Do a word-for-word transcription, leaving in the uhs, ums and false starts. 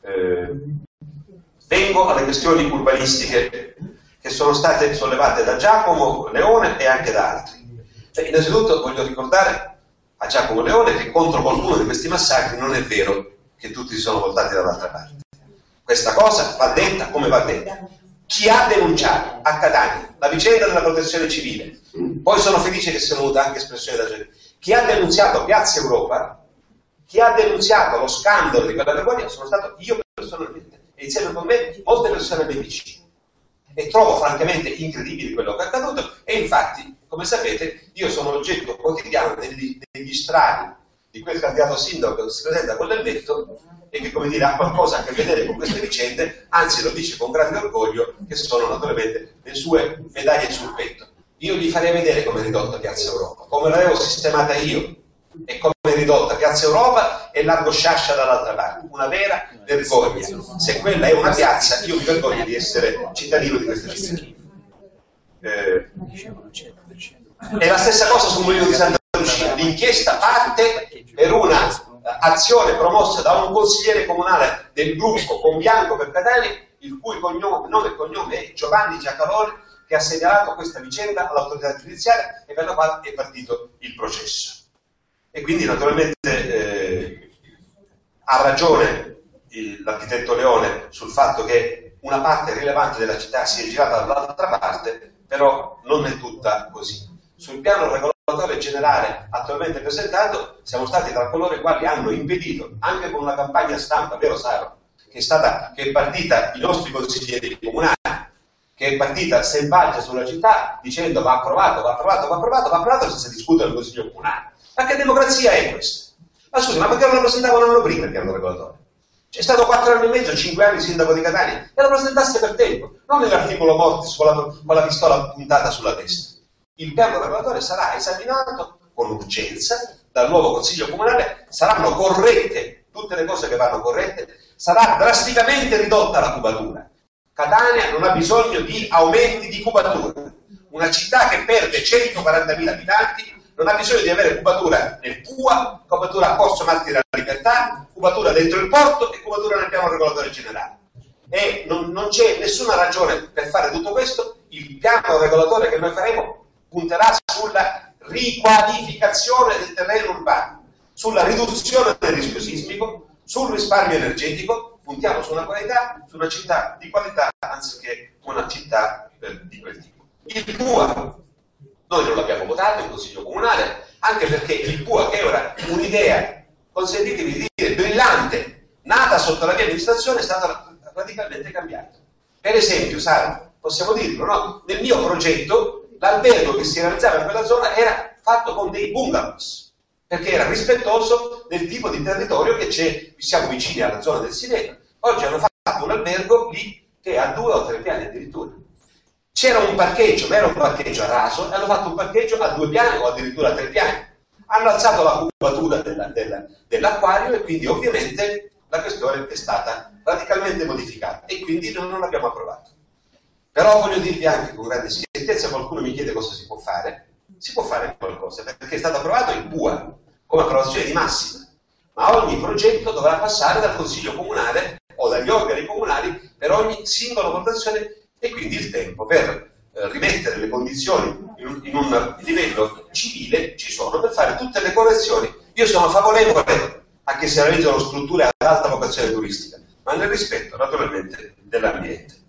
Eh, vengo alle questioni urbanistiche che sono state sollevate da Giacomo Leone e anche da altri. Cioè, innanzitutto voglio ricordare a Giacomo Leone che contro qualcuno di questi massacri non è vero che tutti si sono voltati dall'altra parte. Questa cosa va detta come va detta. Chi ha denunciato a Catania la vicenda della protezione civile, poi sono felice che sia venuta anche espressione da gente, chi ha denunziato Piazza Europa, chi ha denunziato lo scandalo di quella vergogna sono stato io personalmente e insieme con me molte persone ben vicine. E trovo francamente incredibile quello che è accaduto e infatti, come sapete, io sono oggetto quotidiano degli, degli strali di quel candidato sindaco che si presenta con l'elmetto e che, come dire, ha qualcosa a che vedere con queste vicende, anzi lo dice con grande orgoglio, che sono naturalmente le sue medaglie sul petto. Io gli farei vedere come è ridotta Piazza Europa, come l'avevo sistemata io e come è ridotta Piazza Europa e Largo Sciascia dall'altra parte. Una vera vergogna. Se quella è una piazza, io mi vergogno di essere cittadino di questa città. Eh, è la stessa cosa sul Mulino di Santa Lucia. L'inchiesta parte per una azione promossa da un consigliere comunale del gruppo Con Bianco per Catania, il cui cognome, nome e cognome è Giovanni Giacalone, che ha segnalato questa vicenda all'autorità giudiziaria e per la quale è partito il processo. E quindi naturalmente eh, ha ragione l'architetto Leone sul fatto che una parte rilevante della città si è girata dall'altra parte, però non è tutta così. Sul piano regolatore generale attualmente presentato siamo stati tra coloro i quali hanno impedito, anche con una campagna stampa, vero Saro, che è, stata, che è partita i nostri consiglieri comunali, che è partita selvaggia sulla città dicendo va approvato, va approvato, va approvato, va approvato senza discutere il Consiglio Comunale. Ma che democrazia è questa? Ma scusi, ma perché non lo presentavano l'anno prima il piano regolatore? C'è stato quattro anni e mezzo, cinque anni sindaco di Catania, e lo presentasse per tempo, non nell'articolo mortis con la, con la pistola puntata sulla testa. Il piano regolatore sarà esaminato con urgenza dal nuovo Consiglio Comunale, saranno corrette tutte le cose che vanno corrette, sarà drasticamente ridotta la cubatura. Catania non ha bisogno di aumenti di cubatura. Una città che perde centoquarantamila abitanti non ha bisogno di avere cubatura nel P U A, cubatura a Corso Martiri della Libertà, cubatura dentro il porto e cubatura nel piano regolatore generale. E non, non c'è nessuna ragione per fare tutto questo. Il piano regolatore che noi faremo punterà sulla riqualificazione del terreno urbano, sulla riduzione del rischio sismico, sul risparmio energetico. Puntiamo su una qualità, su una città di qualità anziché una città eh, di quel tipo. Il P U A noi non l'abbiamo votato in Consiglio Comunale, anche perché il P U A, che era un'idea, consentitemi di dire, brillante, nata sotto la mia amministrazione, è stata radicalmente cambiata. Per esempio, Sara, possiamo dirlo, no? Nel mio progetto l'albergo che si realizzava in quella zona era fatto con dei bungalows, perché era rispettoso del tipo di territorio che c'è, siamo vicini alla zona del Sinedro. Oggi hanno fatto un albergo lì che ha due o tre piani addirittura. C'era un parcheggio, ma era un parcheggio a raso, e hanno fatto un parcheggio a due piani o addirittura a tre piani. Hanno alzato la cubatura della, della, dell'acquario e quindi ovviamente la questione è stata radicalmente modificata e quindi noi non l'abbiamo approvato. Però voglio dirvi anche con grande schiettezza, qualcuno mi chiede cosa si può fare, si può fare qualcosa, perché è stato approvato il P U A come approvazione di massima, ma ogni progetto dovrà passare dal Consiglio Comunale o dagli organi comunali per ogni singola votazione e quindi il tempo per eh, rimettere le condizioni in un, in un livello civile ci sono per fare tutte le correzioni. Io sono favorevole a che si realizzino strutture ad alta vocazione turistica, ma nel rispetto naturalmente dell'ambiente.